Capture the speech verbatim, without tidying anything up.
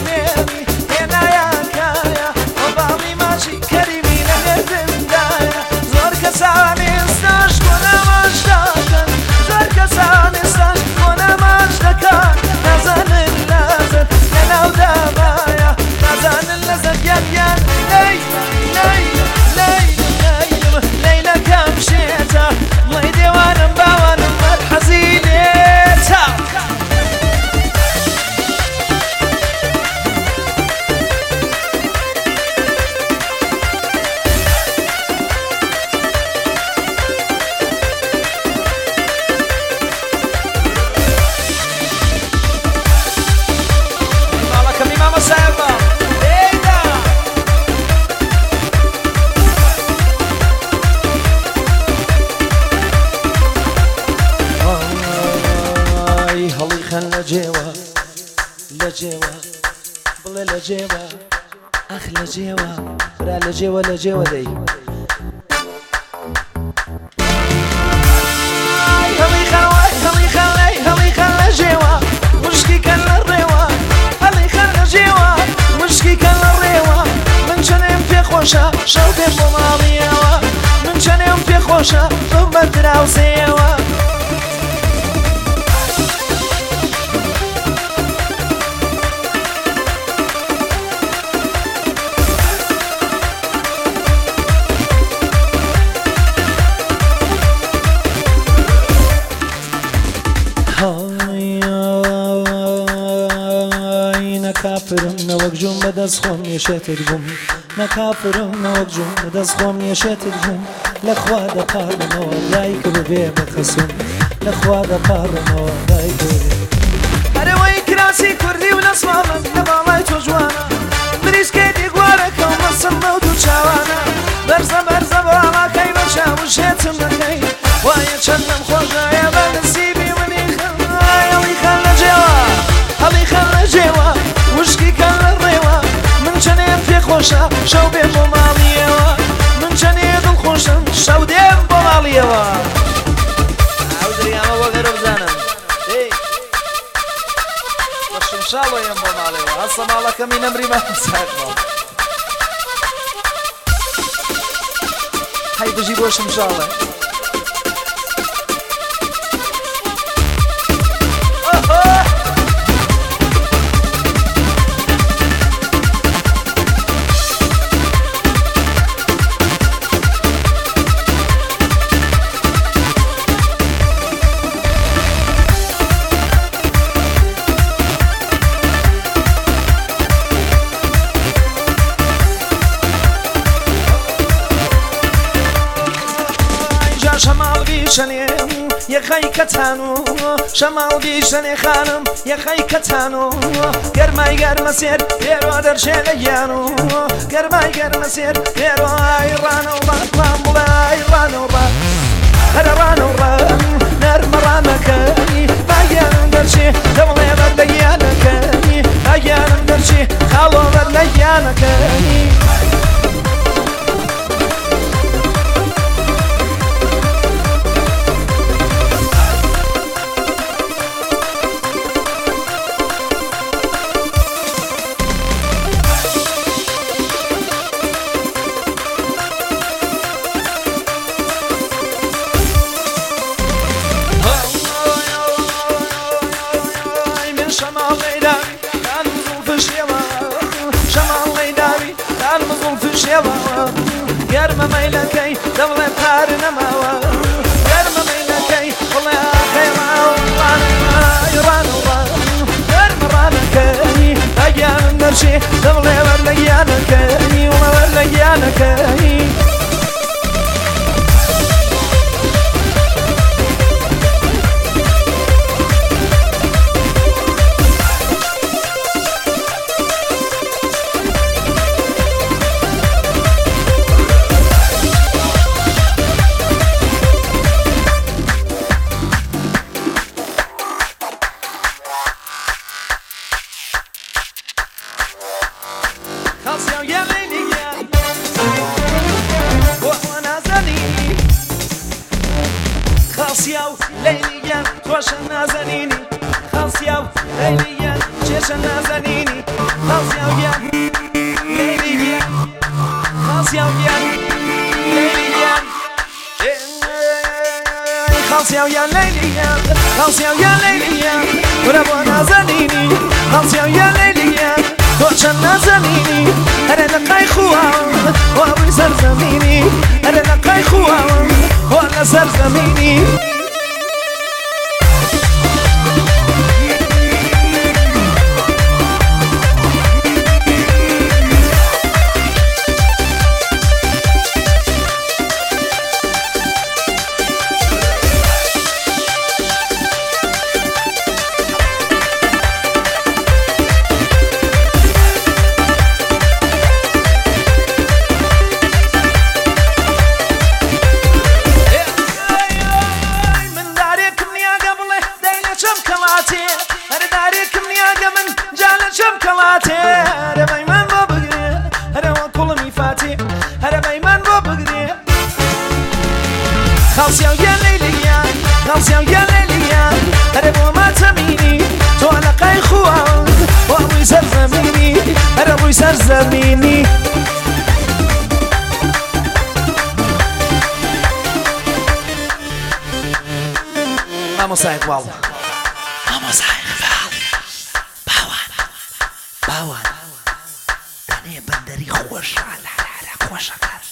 نێمی هێنایە کایە بۆ باڵی ماچی کەریمی لە نێردندایە زۆر کەسانی ئێستاش بۆ ناماش داکەن زۆر کەسانی ئێستاش بۆ ناماش دەکەن نازانن لەزەت لە ناو دامایە نازانن لەزەت گیان لەی لەی لەی لەیم لەیلەکەم شێتە بڵێ دێوانم باوانم مەرحەزی لێتە لجوا بلا لجوا اخ لجوا برا لجوا لجوا دي هلي خلاي هلي خلاي هلي خلا جوا مشكي كان الروا هلي خلا جوا مشكي كان الروا من جنم في خوشة شوق بماليوا من جنم في خوشة بمدرا وسيوا نكافرم نوك جوم بدز خوم يشات الجوم نكافرم نوك جوم بدز خوم يشات الجوم لخوا دقار نو دايك ببي بخسوم لخوا دقار نو دايك أروي كراسي كردي ونصماما نبالاي توجوانا بريس كيدي قوارك ومصمم ودوشاوانا برزا برزا برالا كي برشا وشيتم لكي وايا تشنم خوشا يا بنسيبي وني خلاي اللي خلا جوا اللي خلا جوا وشكي كان الروا من جنين في خوشة شو بين بماليوا من جنين الخوشة شو دين بماليوا عاود رياما وغير بزانم ايه باش ان شاء الله ين بماليوا هسه مالك من امري ما تساعدوا هاي بجيبوش ان شاء الله شمال بیشنی یه خی کتانو شمال بیشنی خانم یه خی کتانو گرمای گرم سیر بیرو در شلیانو گرمای گرم سیر بیرو ایرانو رام بلا ایرانو رام هر رانو رام نرم رامکانی بایم درشی دملی بر لیانکانی بایم درشی خالو بر لیانکانی گرم میلکی دل پار نماوا گرم میلکی ولی خیمه ایران گرم رانکی اگر نرشی دل ورلیانکی ورلیانکی خاصية وليليا توش نازنيني خاصية وليليا چێشە نازەنینی خەڵسیاویان لێلیگیان خەڵسیاویان لێلیگیان خەڵسیاویان لێلیگیان خەڵسیاویان لێلیگیان ورە بۆ نازەنینی خەڵسیاویان لێلیگیان تۆ چەند نازەنینی هەرە لە قای خواوە وا ڕووی سەرزەمینی هەرە لە قای خواوە وا لە سەرزەمینی خەڵسیاویان لێلیگیان خەڵسیاویان لێلیگیان هەرە بۆ ماتەمینی تۆ لە قای خواوە وا ڕووی سەرزەمینی هەرە ڕووی سەرزەمینی مامۆستای اقبال مامۆستای اقبال باوان باوان دەنێ بەندەری خۆشە لە خۆشەکە